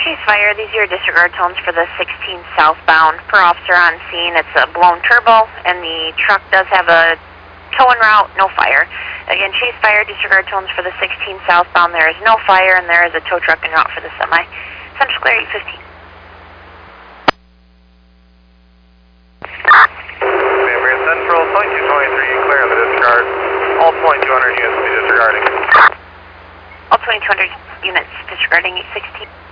Chase Fire, these are your disregard tones for the 16 southbound. Per officer on scene, it's a blown turbo, and the truck does have a tow en route, no fire. Again, Chase Fire, disregard tones for the 16 southbound. There is no fire, and there is a tow truck en route for the semi. Central clear 815. Central, point 223, clear the disregard. All point 200 units will be disregarding. All 2200 units disregarding 816.